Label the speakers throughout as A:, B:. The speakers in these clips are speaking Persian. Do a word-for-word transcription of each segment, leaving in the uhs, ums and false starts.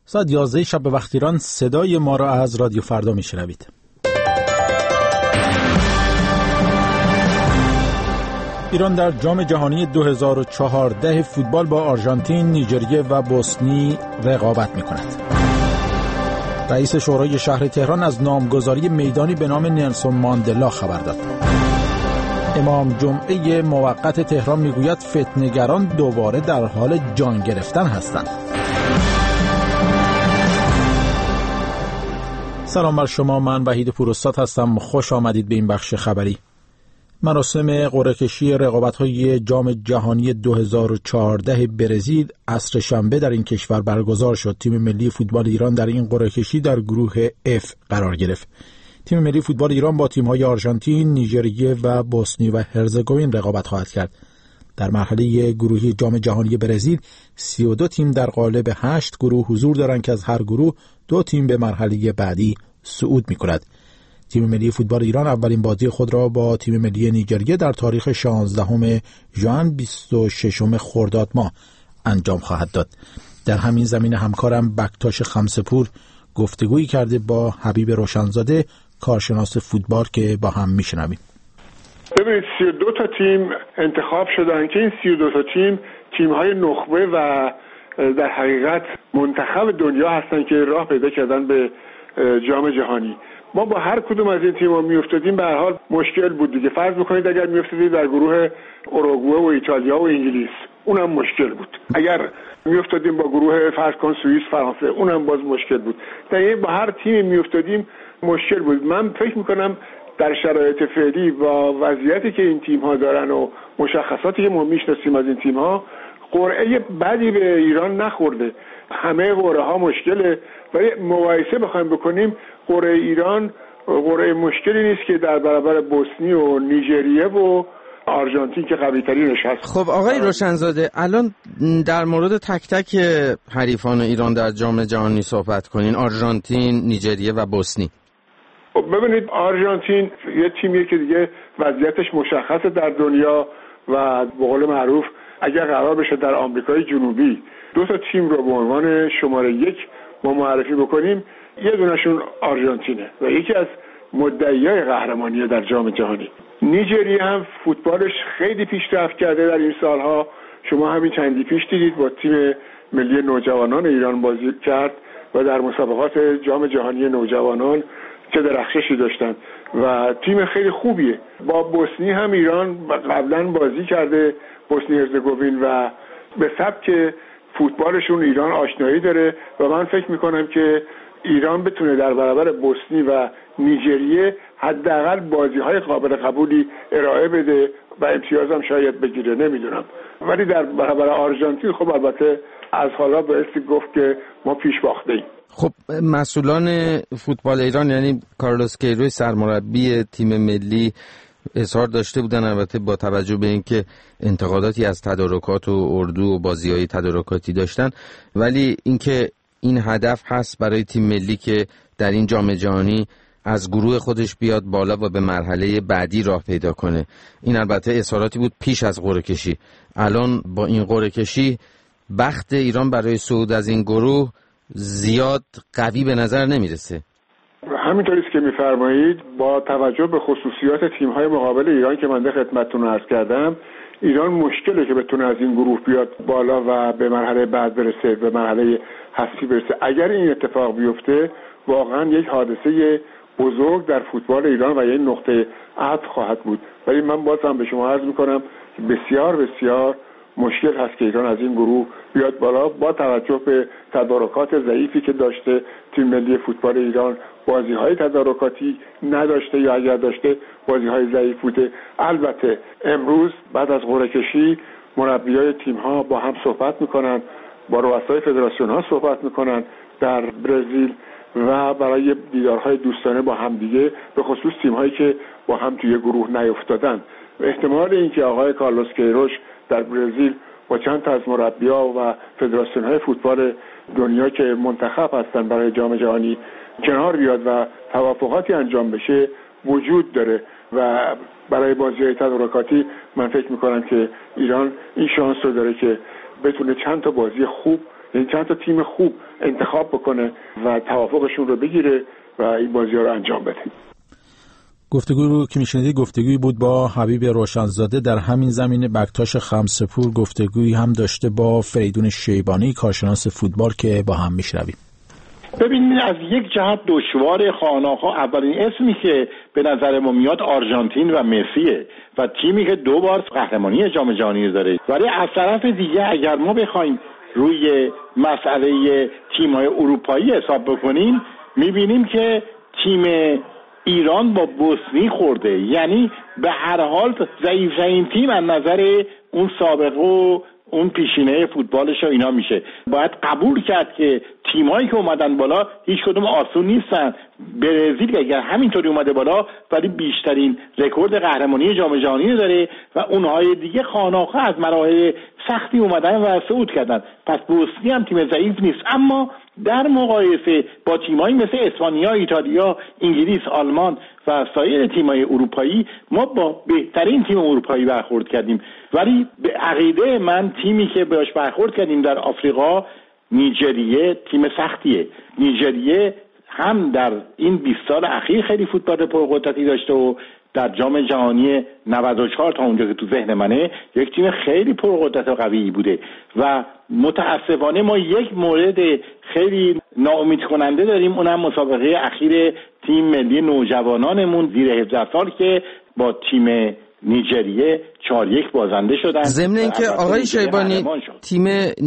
A: ساعت یازده شب به وقت ایران صدای ما را از رادیو فردا میشنوید. ایران در جام جهانی دو هزار و چهارده فوتبال با آرژانتین، نیجریه و بوسنی رقابت می‌کند. رئیس شورای شهر تهران از نامگذاری میدانی به نام نلسون ماندلا خبر داد. امام جمعه موقت تهران میگوید فتنه‌گران دوباره در حال جان گرفتن هستند. سلام بر شما، من وحید پوراستاد هستم. خوش آمدید به این بخش خبری. مراسم قرعه کشی رقابت‌های جام جهانی دو هزار و چهارده برزیل عصر شنبه در این کشور برگزار شد. تیم ملی فوتبال ایران در این قرعه کشی در گروه F قرار گرفت. تیم ملی فوتبال ایران با تیم‌های آرژانتین، نیجریه و بوسنی و هرزگوین رقابت خواهد کرد. در مرحله گروهی جام جهانی برزیل سی و دو تیم در قالب هشت گروه حضور دارند که از هر گروه دو تیم به مرحله بعدی صعود می‌کند. تیم ملی فوتبال ایران اولین بازی خود را با تیم ملی نیجریه در تاریخ شانزدهم ژوئن بیست و ششم خرداد ماه انجام خواهد داد. در همین زمینه همکارم بکتاش خمسه‌پور گفتگویی کرده با حبیب روشنزاده، کارشناس فوتبال، که با هم میشنویم.
B: ببینید سی و دو تا تیم انتخاب شدن که این سی و دو تا تیم تیم‌های نخبه و در حقیقت منتخب دنیا هستن که راه پیدا کردن به جام جهانی. ما با هر کدوم از این تیم‌ها میافتادیم به هر حال مشکل بود دیگه. فرض بکنید اگر میافتادید در گروه اوروگوئه و ایتالیا و انگلیس، اونم مشکل بود. اگر میافتادیم با گروه فرض کن سوئیس، فرانسه، اونم باز مشکل بود. در این با هر تیمی میافتادیم مشکل بود. من فکر میکنم در شرایط فعلی با وضعیتی که این تیم‌ها دارن و مشخصاتی که ما میشناسیم از این تیم‌ها، قرعه بدی به ایران نخورده. همه قرعه‌ها مشکله، ولی مقایسه بخوایم بکنیم قرعه ایران قرعه مشکلی نیست که در برابر بوسنی و نیجریه و آرژانتین که قوی ترینش هست.
C: خب آقای روشنزاده، الان در مورد تک تک حریفان ایران در جام جهانی صحبت کنین، آرژانتین، نیجریه و بوسنی.
B: خب ببینید، آرژانتین یه تیمیه که دیگه وضعیتش مشخصه در دنیا و به قول معروف اگر قرار بشه در آمریکای جنوبی دو تا تیم رو به عنوان شماره یک ما معرفی بکنیم، یه دونشون آرژانتینه و یکی از مدعیای قهرمانی در جام جهانی. نیجریه هم فوتبالش خیلی پیشرفت کرده در این سالها. شما همین چندی پیش دیدید با تیم ملی نوجوانان ایران بازی کرد و در مسابقات جام جهانی نوجوانان چه درخششی داشتن و تیم خیلی خوبیه. با بوسنی هم ایران قبلا بازی کرده، بوسنی هرزگوین، و به سبک فوتبالشون ایران آشنایی داره و من فکر میکنم که ایران بتونه در برابر بوسنی و نیجریه حداقل بازی‌های قابل قبولی ارائه بده و امتیاز هم شاید بگیره، نمیدونم. ولی در برابر آرژانتین خب البته از حالا بایستی گفت که ما پیش باخته‌ایم.
C: خب مسئولان فوتبال ایران یعنی کارلوس کیروش سرمربی تیم ملی اظهار داشته بودن، البته با توجه به اینکه انتقاداتی از تدارکات و اردو و بازی‌های تدارکاتی داشتن، ولی اینکه این هدف هست برای تیم ملی که در این جام جهانی از گروه خودش بیاد بالا و به مرحله بعدی راه پیدا کنه. این البته اظهاراتی بود پیش از قرعه کشی. الان با این قرعه کشی بخت ایران برای صعود از این گروه زیاد قوی به نظر نمیرسه.
B: همینطوری که میفرمایید، با توجه به خصوصیات تیم‌های مقابل ایران که من در خدمتتون عرض کردم، ایران مشکله که بتونه از این گروه بیاد بالا و به مرحله بعد برسه، به مرحله حذفی برسه. اگر این اتفاق بیفته واقعا یک حادثه بزرگ در فوتبال ایران و یک نقطه عطف خواهد بود. ولی من باز هم به شما عرض میکنم بسیار بسیار مشکل هست که ایران از این گروه بیاد بالا با توجه به تدارکات ضعیفی که داشته تیم ملی فوتبال ایران. بازی‌های تدارکاتی نداشته یا اگر داشته بازی‌های ضعیف بوده. البته امروز بعد از قرعه کشی مربیای تیم‌ها با هم صحبت می‌کنن، با رؤسای فدراسیون‌ها صحبت می‌کنن در برزیل و برای دیدارهای دوستانه با هم دیگه، به خصوص تیم‌هایی که با هم توی گروه نیفتادن. احتمال اینکه آقای کارلوس کیروش در برزیل با چند تا از مربی‌ها و فدراسیون‌های فوتبال دنیا که منتخب هستن برای جام جهانی کنار بیاد و توافقاتی انجام بشه وجود داره و برای بازی‌های تدارکاتی من فکر می‌کنم که ایران این شانس رو داره که بتونه چند تا بازی خوب یعنی چند تا تیم خوب انتخاب بکنه و توافقشون رو بگیره و این بازی‌ها رو انجام بده.
A: گفتگوی رو که میشنیدید گفتگویی بود با حبیب روشنزاده. در همین زمینه بکتاش خمسه‌پور گفتگویی هم داشته با فریدون شیبانی کارشناس فوتبال که با هم میشنویم.
D: ببینید از یک جهت دشوار خانه‌ها اولین اسمی که به نظر ما میاد آرژانتین و مسیه و تیمی که دو بار قهرمانی جام جهانی داره، ولی از طرف دیگه اگر ما بخوایم روی مسئله تیم‌های اروپایی حساب بکنیم میبینیم که تیم ایران با بوسنی خورده، یعنی به هر حال ضعیف‌ترین تیم از نظر اون سابقه و اون پیشینه فوتبالش و اینا میشه. باید قبول کرد که تیمایی که اومدن بالا هیچ کدوم آسون نیستن. برزیل اگر همینطوری اومده بالا ولی بیشترین رکورد قهرمانی جام جهانی داره و اونهای دیگه خانه‌ها از مراحل سختی اومدن و صعود کردن. پس بوسنی هم تیم ضعیف نیست، اما در مقایسه با تیمایی مثل اسپانیا، ایتالیا، انگلیس، آلمان و سایر تیم‌های اروپایی ما با بهترین تیم اروپایی برخورد کردیم. ولی به عقیده من تیمی که بهش برخورد کردیم در آفریقا، نیجریه، تیم سختیه. نیجریه هم در این بیست سال اخیر خیلی فوتبال پرقدرتی داشته و در جام جهانی نود و چهار تا اونجا که تو ذهن منه یک تیم خیلی پرقدرت و قوی بوده و متاسفانه ما یک مورد خیلی ناامید کننده داریم، اونم مسابقه اخیر تیم ملی نوجوانانمون زیر هفده سال که با تیم نیجریه چهار یک بازنده شدن.
C: ضمن اینکه آقای شیبانی تیم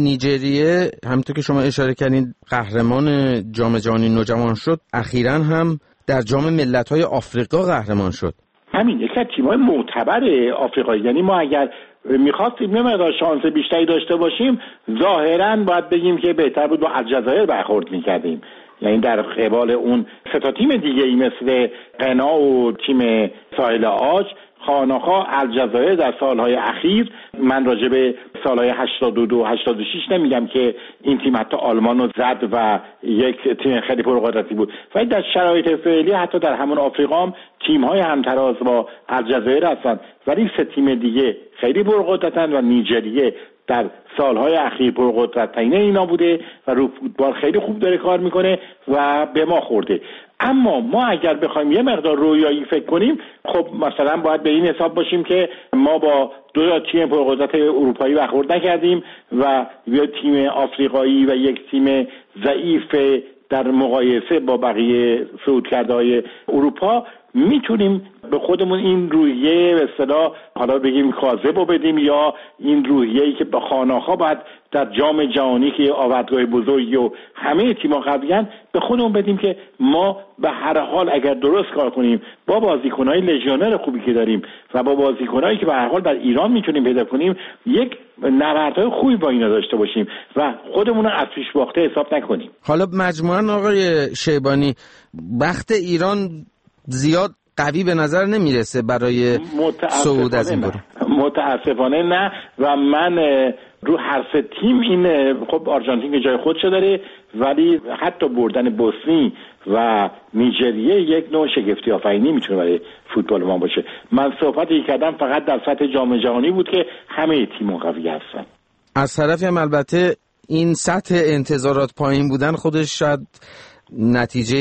C: نیجریه همونطور که شما اشاره کردین قهرمان جام جهانی نوجوان شد، اخیراً هم در جام ملت‌های آفریقا قهرمان شد.
D: همین یکی از تیم‌های معتبر آفریقایی، یعنی ما اگر می‌خواستیم یه مقدار شانس بیشتری داشته باشیم ظاهراً باید بگیم که بهتر بود با الجزایر برخورد می‌کردیم، یعنی در قبال اون سه تا تیم دیگه‌ای مثل قنا و تیم ساحل عاج. خانه‌ها الجزایر در سالهای اخیر، من راجع به سالهای هشتاد و دو هشتاد و شش نمیگم که این تیم حتی آلمان رو زد و یک تیم خیلی پرقدرتی بود، ولی در شرایط فعلی حتی در همون آفریقا هم تیم‌های همتراز با الجزایر هستن، ولی سه تیم دیگه خیلی پرقدرتن و نیجریه در سالهای اخیر پرقدرت‌ترین اینا بوده و رو فوتبال خیلی خوب داره کار میکنه و به ما خورده. اما ما اگر بخوایم یه مقدار رویایی فکر کنیم، خب مثلا باید به این حساب باشیم که ما با دو تا تیم پرقدرت اروپایی برخورد نکردیم و یک تیم آفریقایی و یک تیم ضعیف در مقایسه با بقیه صعودکرده‌های اروپا میتونیم به خودمون این روحیه به اصطلاح حالا بگیم کاذب بدیم یا این روحیه‌ای که به خانه‌ها باید در جام جهانی که آوردگاه بزرگی و همه تیم‌ها قویان به خودمون بدیم که ما به هر حال اگر درست کار کنیم با بازیکن‌های لژیونر خوبی که داریم و با بازیکنایی که به هر حال در ایران میتونیم پیدا کنیم یک نبردهای خوبی با اینا داشته باشیم و خودمون رو از پیش باخته حساب نکنیم.
C: حالا مجموعاً آقای شیبانی بخت ایران زیاد قوی به نظر نمیرسه برای صعود از این گروه.
D: متاسفانه نه و من رو هر سه تیم این خب آرژانتین که جای خودش داره، ولی حتی بردن بوسنی و نیجریه یک نوع شگفتی آفرینی میتونه برای فوتبال ما باشه. من صحبتی کردم فقط در سطح جام جهانی بود که همه تیم‌ها قوی هستن.
C: از طرفی هم البته این سطح انتظارات پایین بودن خودش شاید نتیجه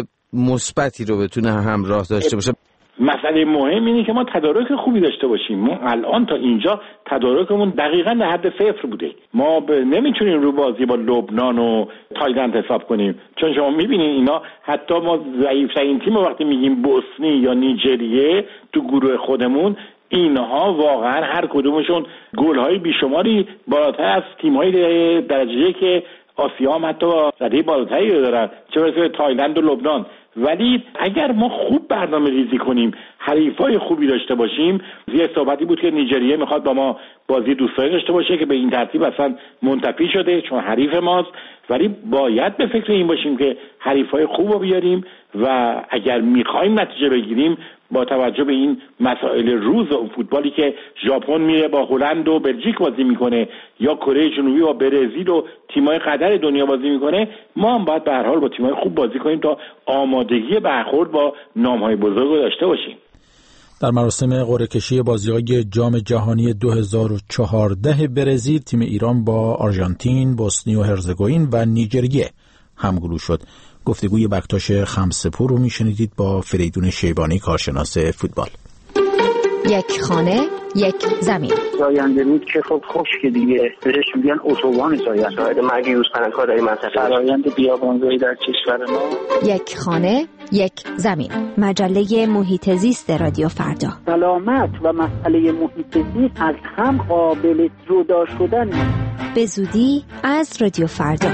C: مثبتی رو بتونه همراه داشته باشه.
D: مسئله مهم اینه که ما تدارک خوبی داشته باشیم. ما الان تا اینجا تدارکمون دقیقاً در حد صفر بوده. ما ب... نمیتونیم رو بازی با لبنان و تایلند حساب کنیم، چون شما میبینین اینا حتی ما ضعیف‌ترین تیم وقتی میگیم بوسنی یا نیجریه تو گروه خودمون، اینها واقعا هر کدومشون گل‌های بیشماری بالاتر از تیم‌های درجه یک آسیا هم حتی رده بالاتری دارن، چه برسه تایلند و لبنان. ولی اگر ما خوب برنامه ریزی کنیم، حریفای خوبی داشته باشیم، یه صحبتی بود که نیجریه میخواد با ما بازی دوستانه داشته باشه که به این ترتیب اصلا منتفی شده چون حریف ماست، ولی باید به فکر این باشیم که حریفای خوب رو بیاریم و اگر میخوایم نتیجه بگیریم با توجه به این مسائل روز و فوتبالی که ژاپن میره با هلند و بلژیک بازی میکنه یا کره جنوبی با برزیل و تیمای قدر دنیا بازی میکنه، ما هم باید به هر حال با تیمای خوب بازی کنیم تا آمادگی برخورد با نامهای بزرگ رو داشته باشیم.
A: در مراسم قرعه کشی بازی‌های جام جهانی دو هزار و چهارده برزیل، تیم ایران با آرژانتین، بوسنی و هرزگوین و نیجریه همگروه شد. گفتگوی بکتاش خمسه‌پور رو میشنیدید با فریدون شیبانی، کارشناس فوتبال.
E: یک خانه یک زمین.
F: زاینده رود که خب خشک دیگه، بهش میگن اتوبان زاینده. شاهد مرگ یوز پناهگاه‌های منطقه فرآیند بیابانزایی در کشور ما.
E: یک خانه یک زمین. مجله محیط زیست رادیو فردا.
F: سلامت و مسئله محیط زیست از هم قابل جدا شدن نیست.
E: به زودی از رادیو فردا.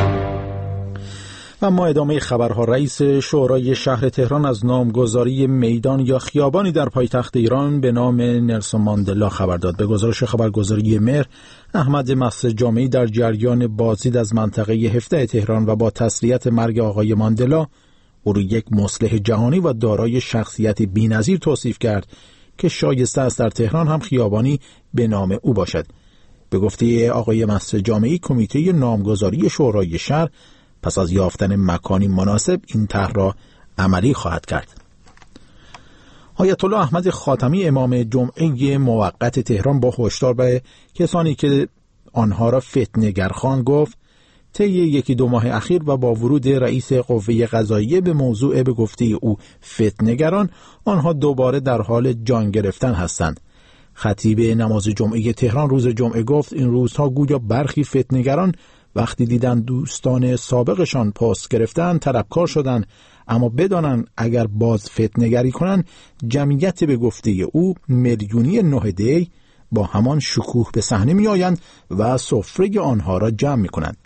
A: و ما ادامه خبرها. رئیس شورای شهر تهران از نامگذاری میدان یا خیابانی در پایتخت ایران به نام نلسون ماندلا خبر داد. به گزارش خبرگزاری مهر، احمد مصر جامعی در جریان بازدید از منطقه هفده تهران و با تسلیت مرگ آقای ماندلا، او را یک مصلح جهانی و دارای شخصیت بی‌نظیر توصیف کرد که شایسته است در تهران هم خیابانی به نام او باشد. به گفته آقای مصر جامعی، کمیته نامگذاری شورای شهر پس از یافتن مکانی مناسب این طرح را عملی خواهد کرد. آیت الله احمد خاتمی امام جمعه موقت تهران با هشدار به کسانی که آنها را فتنه‌گر خواند گفت: طی یکی دو ماه اخیر و با ورود رئیس قوه قضاییه به موضوع به گفته او فتنه‌گران، آنها دوباره در حال جان گرفتن هستند. خطیب نماز جمعه تهران روز جمعه گفت این روزها گویا برخی فتنه‌گران وقتی دیدن دوستان سابقشان پست گرفتن طلبکار شدن، اما بدانن اگر باز فتنه‌گری کنن جمعیت به گفته او میلیونی نه دی با همان شکوه به صحنه می آیند و سفره آنها را جمع می کنند.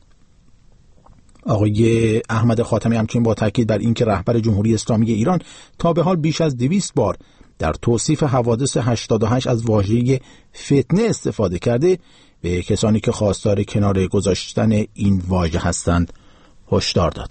A: آقای احمد خاتمی همچنین با تاکید بر اینکه رهبر جمهوری اسلامی ایران تا به حال بیش از دویست بار در توصیف حوادث هشتاد و هشت از واژه فتنه استفاده کرده، به کسانی که خواستار کنار گذاشتن این واژه هستند هشدار داد.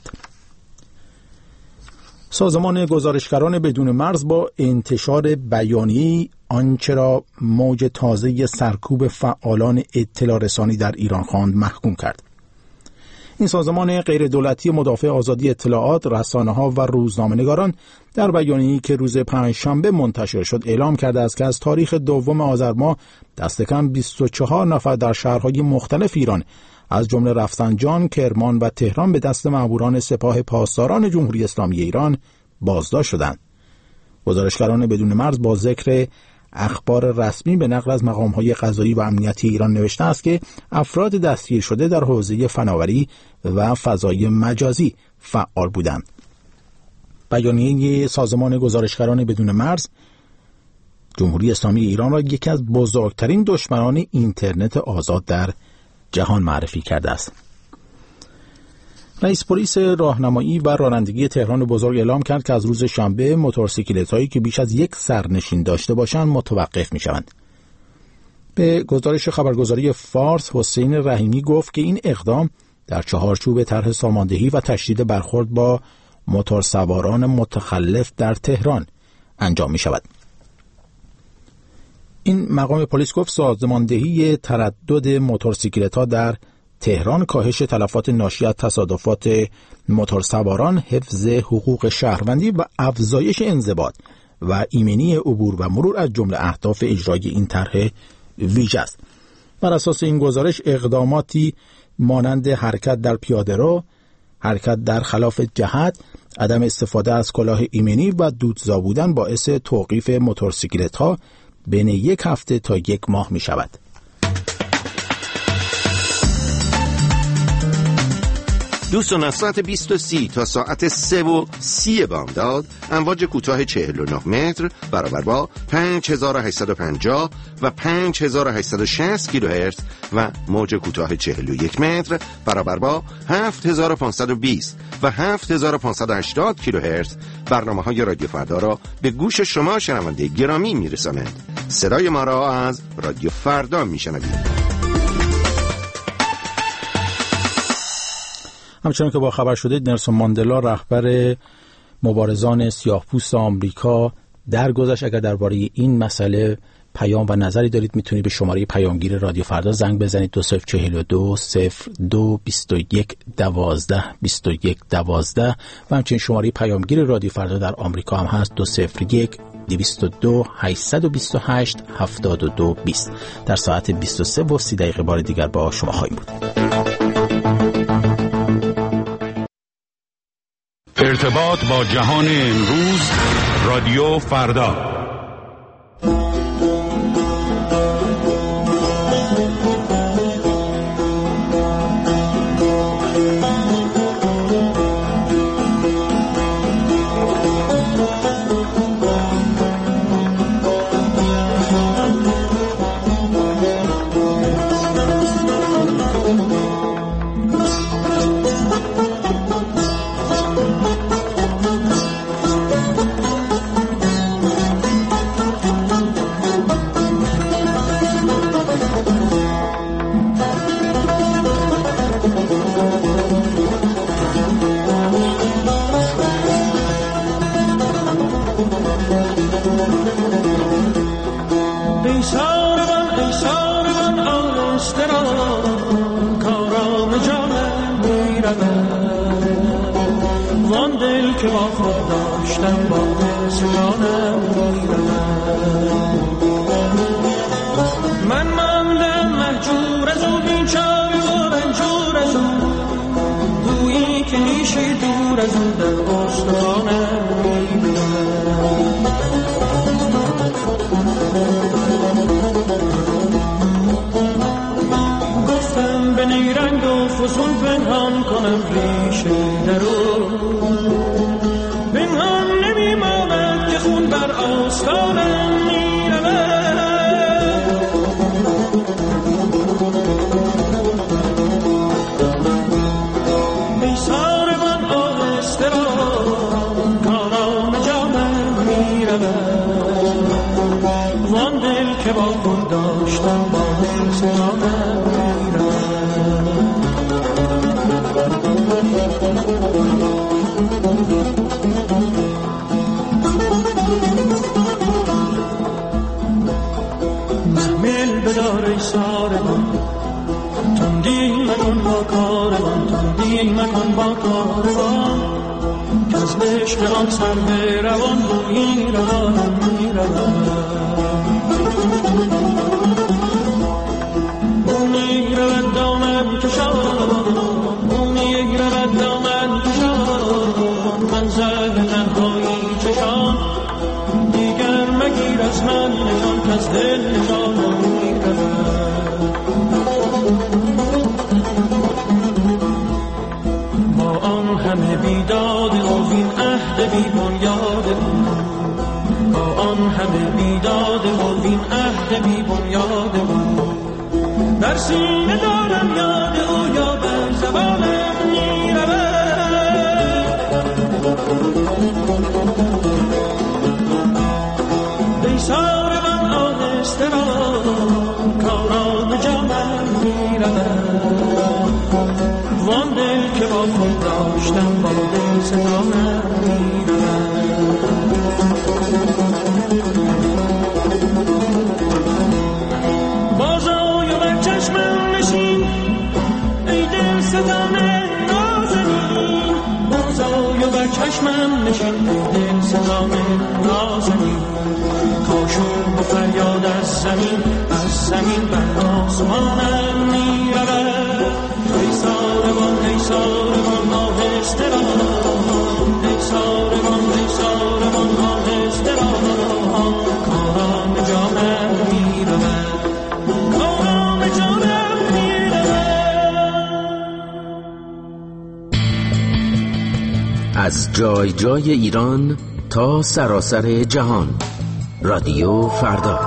A: سازمان گزارشگران بدون مرز با انتشار بیانیه‌ای آنچه را موج تازه سرکوب فعالان اطلاع رسانی در ایران خواند محکوم کرد. این سازمان غیر دولتی مدافع آزادی اطلاعات، رسانه‌ها و روزنامه‌نگاران در بیانیه‌ای که روز پنجشنبه منتشر شد اعلام کرده است که از تاریخ دوم آذر ماه دست کم بیست و چهار نفر در شهرهای مختلف ایران از جمله رفسنجان، کرمان و تهران به دست ماموران سپاه پاسداران جمهوری اسلامی ایران بازداشت شدند. گزارشگران بدون مرز با ذکر اخبار رسمی به نقل از مقام‌های قضایی و امنیتی ایران نوشته است که افراد دستگیر شده در حوزه فناوری و فضای مجازی فعال بودند. بیانیه سازمان گزارشگران بدون مرز جمهوری اسلامی ایران را یکی از بزرگترین دشمنان اینترنت آزاد در جهان معرفی کرده است. رئیس پلیس راهنمایی و رانندگی تهران بزرگ اعلام کرد که از روز شنبه موتورسیکلت‌هایی که بیش از یک سرنشین داشته باشند متوقف می‌شوند. به گزارش خبرگزاری فارس، حسین رحیمی گفت که این اقدام در چهارچوب طرح ساماندهی و تشدید برخورد با موتورسواران متخلف در تهران انجام می‌شود. این مقام پلیس گفت سازماندهی تردد موتورسیکلت‌ها در تهران، کاهش تلفات ناشی از تصادفات موتورسواران، حفظ حقوق شهروندی و افزایش انضباط و ایمنی عبور و مرور از جمله اهداف اجرای این طرح ویژه است. بر اساس این گزارش اقداماتی مانند حرکت در پیاده‌رو، حرکت در خلاف جهت، عدم استفاده از کلاه ایمنی و دودزا بودن باعث توقیف موتورسیکلت‌ها بین یک هفته تا یک ماه می شود.
G: دوستان از ساعت بیست و سی تا ساعت سه و سی بامداد امواج کوتاه چهل و نه متر برابر با پنج هزار و هشتصد و پنجاه و پنج هزار و هشتصد و شصت کیلوهرتز و موج کوتاه چهل و یک متر برابر با هفت هزار و پانصد و بیست و هفت هزار و پانصد و هشتاد کیلوهرتز برنامه‌های رادیو فردا را به گوش شما شنونده گرامی میرسانند. صدای ما را از رادیو فردا میشنوید.
A: همچنان که با خبر شدید، نلسون ماندلا رهبر مبارزان سیاه‌پوست آمریکا درگذشت. اگر درباره این مسئله پیام و نظری دارید میتونید به شماره پیامگیر رادیو فردا زنگ بزنید دو صفر چهل و دو صفر دو بیست و یک دوازده بیست و یک دوازده و همچنین شماره پیامگیر رادیو فردا در آمریکا هم هست دو صفر یک دویست و دو هشتصد و بیست و هشت هفتاد و دو بیست. در ساعت بیست و سه و سی دقیقه بار دیگر با شما خواهیم بود.
H: ارتباط با جهان امروز، رادیو فردا.
I: که با خود داشتم با سکانم من ماندم محجور از او بیچاره و رنجور از او گویی که میشه دور از او در استخوانم گفتم به نیرنگ و فسون پنهان کنم ریشه در او پنهان نمیماند که خون بر آستانم میرود ای ساربان آهسته را کاران جانم میرود وان دل که با خود داشتم با دل سرانم میرود محمل بدار ای ساربان تندی مکن با کاروان تندی مکن با کاروان که از عشق آن سر به روان بویی روانم می روان بومی رود دامن کشان بومی رود دامن کشان من زهر تنهایی چشان دیگر مگیر از من نشان که از دل نشانم می رود با آن همه بیداد و این عهد بی بنیاد با آن همه بیداد و این عهد بی بنیاد در سینه دارم یاد او یا بر زبانم می رود ای ساربان آهسته را کاران جانم می رود وان دل که با خود داشتم با دل ستانم می رود بازای و بر چشمم نشین ای دل ستانه نازنین بازای و بر چشمم نشین ای دل ستانه نازنین کاشون با فریاد از زمین از زمین بر آسمانم می رود ای ساربان ای ساربان آهسته را ای ساربان ای ساربان آهسته را کاران جانم می رود کاران جانم می رود
J: از جای جای ایران تا سراسر جهان رادیو فردا.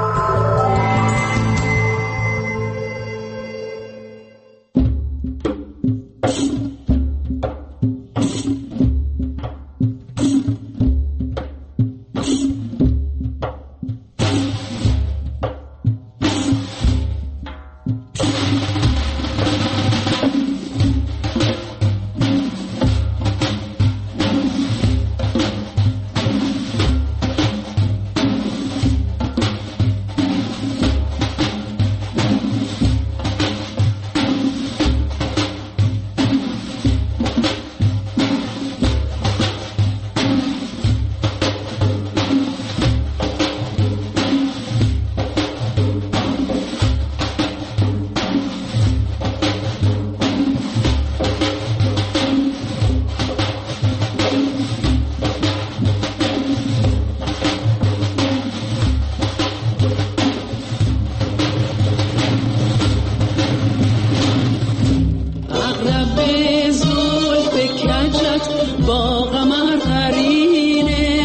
I: لب زلف کجت با قمر قرینه،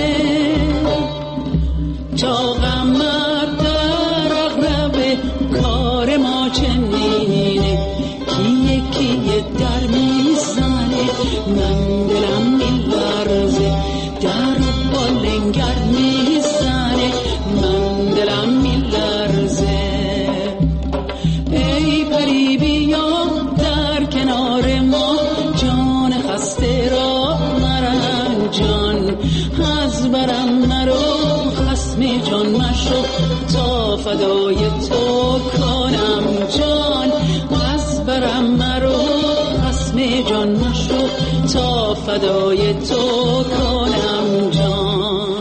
I: تا قمر در اغرب کار ما چنینه، کیه کیه در میزنه من دلم میلرزه، در با لنگر میزنه من دلم میلرزه. ای پری بیا در کنار ما، جان خسته را مرنجان، از برم مرو خصم جان مشو، تا فدای تو کنم جان، از برم مرو خصم جان مشو، تا فدای تو کنم جان.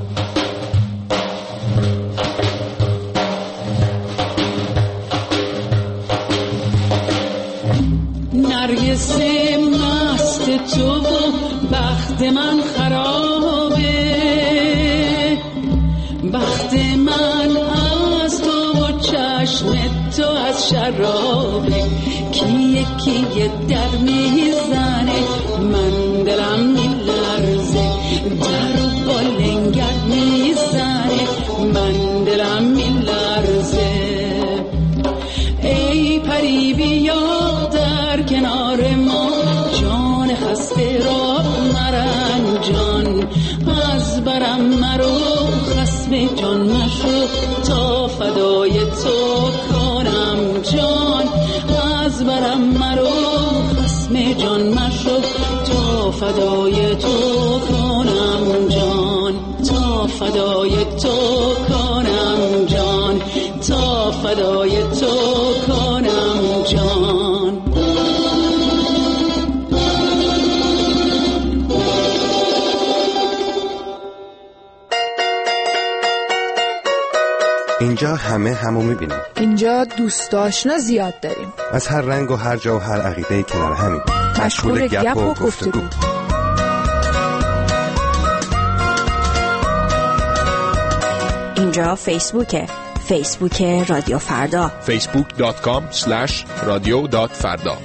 I: نرگس مست تو و بخت من خرابه، بخت من از تو و چشم تو از شرابه، کیه کیه در میزنه من دلم میلرزه، در و با لنگر میزنه من دلم میلرزه. ای پری بیا در کنار ما، جان خسته را مرنجان، از برم مرو خصم جان مشو، تا فدای تو کنم جان، از برم مرو خصم جان مشو، تا فدای تو کنم جان، تا فدای تو کنم جان، تا فدای تو کنم جان.
K: اینجا همه همو میبینیم.
L: اینجا دوست آشنا زیاد داریم،
K: از هر رنگ و هر جا و هر عقیده‌ای کنار همیم،
L: مشغول گپ و گفتگو.
E: اینجا فیسبوکه، فیسبوک رادیو فردا،
M: فیسبوک دات کام اسلش رادیو دات فردا.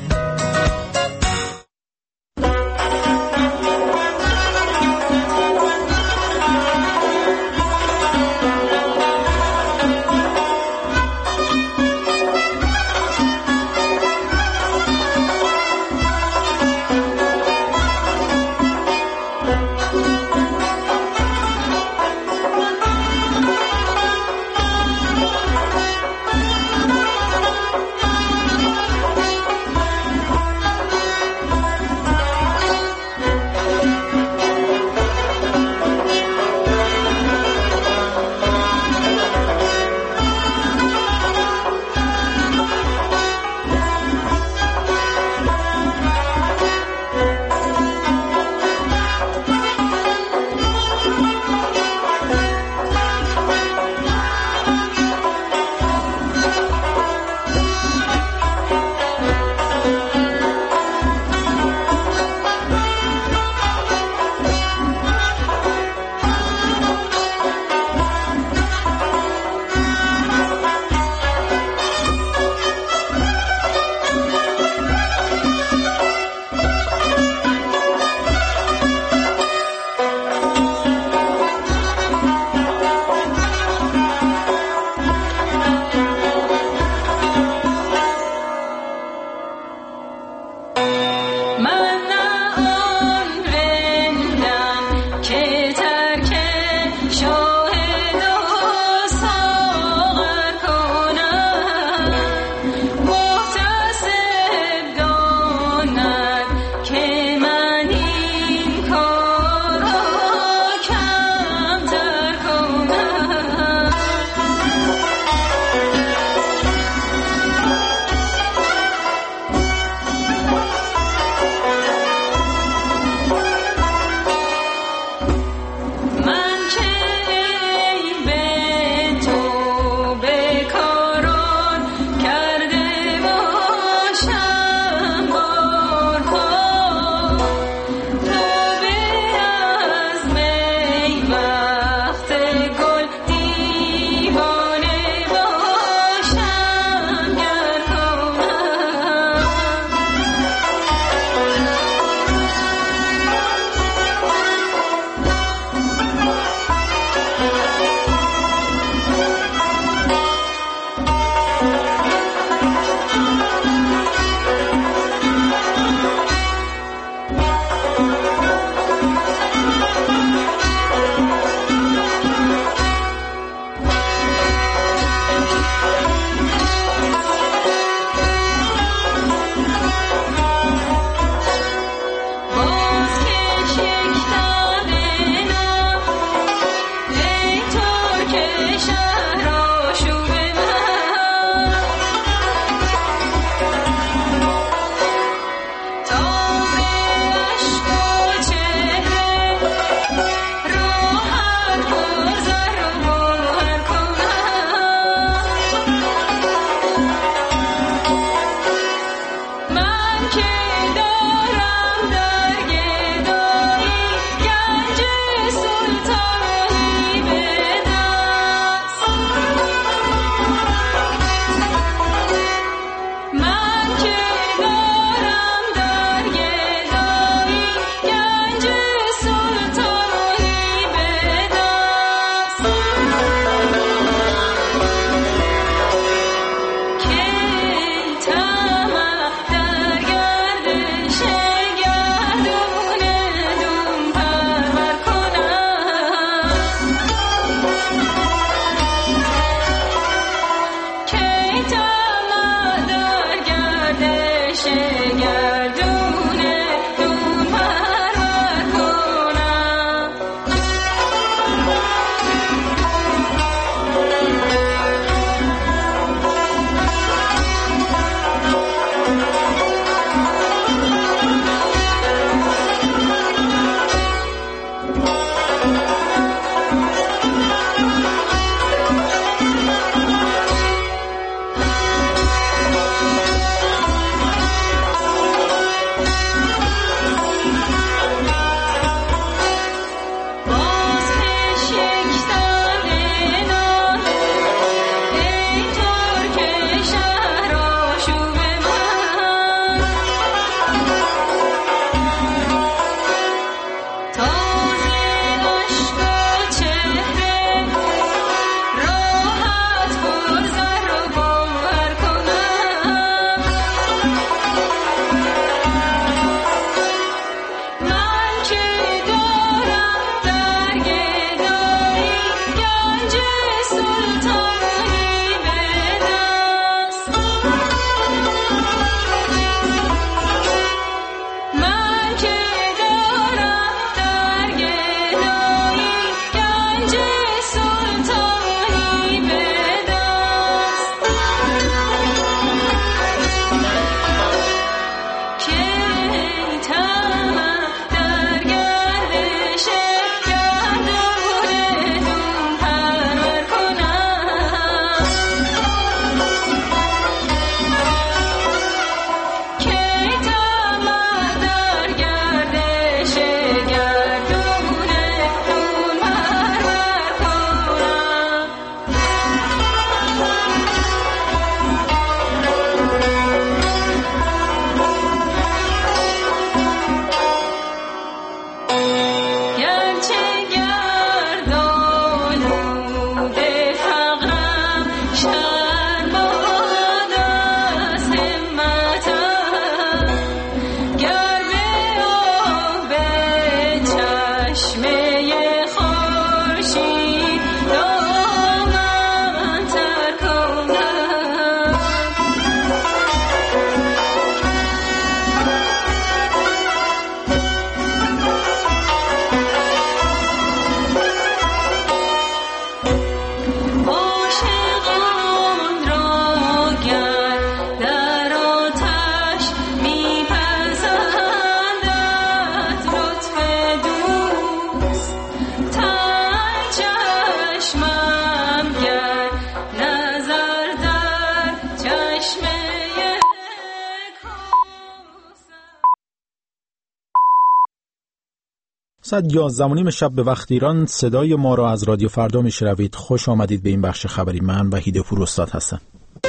A: ساعت یازده و نیم شب به وقت ایران صدای ما را از رادیو فردا میشنوید. خوش آمدید به این بخش خبری. من وحید پوراستاد هستم.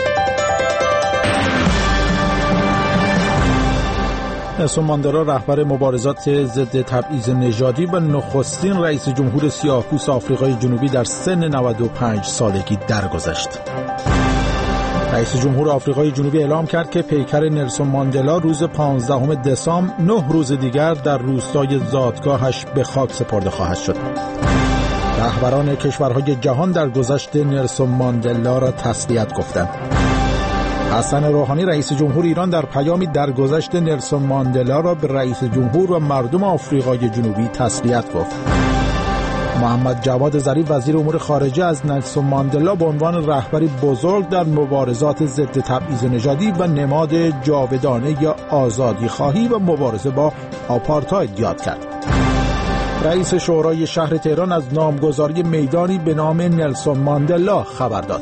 A: نلسون ماندلا رهبر مبارزات ضد تبعیض نژادی و نخستین رئیس جمهور سیاه‌پوست آفریقای جنوبی در سن نود و پنج سالگی درگذشت. رئیس جمهور آفریقای جنوبی اعلام کرد که پیکر نلسون ماندلا روز پانزدهم دسامبر نه روز دیگر در روستای زادگاهش به خاک سپرده خواهد شد. رهبران کشورهای جهان در گذشت نلسون ماندلا را تسلیت گفتند. حسن روحانی رئیس جمهور ایران در پیامی درگذشت نلسون ماندلا را به رئیس جمهور و مردم آفریقای جنوبی تسلیت گفت. محمد جواد ظریف وزیر امور خارجه از نلسون ماندلا به عنوان رهبری بزرگ در مبارزات ضد تبعیض نژادی و نماد جاودانه یا آزادی خواهی و مبارزه با آپارتاید یاد کرد. رئیس شورای شهر تهران از نامگذاری میدانی به نام نلسون ماندلا خبر داد.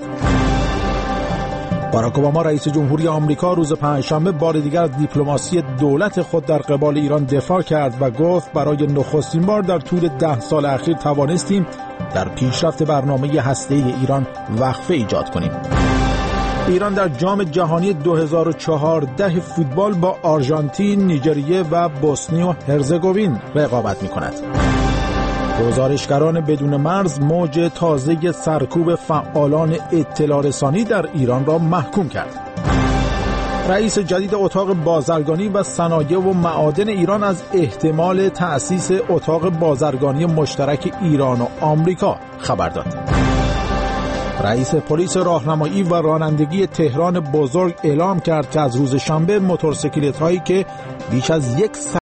A: باراک اوباما رئیس جمهوری آمریکا روز پنجشنبه بار دیگر از دیپلماسی دولت خود در قبال ایران دفاع کرد و گفت برای نخستین بار در طول ده سال اخیر توانستیم در پیشرفت برنامه هسته‌ای ایران وقفه ایجاد کنیم. ایران در جام جهانی دو هزار و چهارده فوتبال با آرژانتین، نیجریه و بوسنی و هرزگوین رقابت می‌کند. گزارشگران بدون مرز موج تازه سرکوب فعالان اطلاع رسانی در ایران را محکوم کرد. رئیس جدید اتاق بازرگانی و صنایع و معادن ایران از احتمال تأسیس اتاق بازرگانی مشترک ایران و آمریکا خبر داد. رئیس پلیس راهنمایی و رانندگی تهران بزرگ اعلام کرد که از روز شنبه موتورسیکلت‌هایی که بیش از یک